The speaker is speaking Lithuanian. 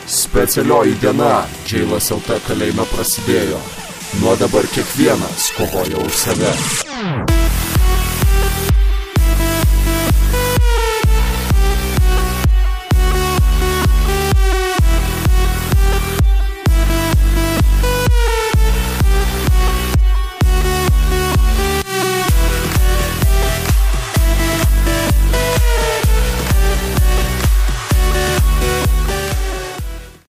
Specialioji diena Džeilas LT kalėjime prasidėjo. Nuo dabar kiekvienas kovoja už save.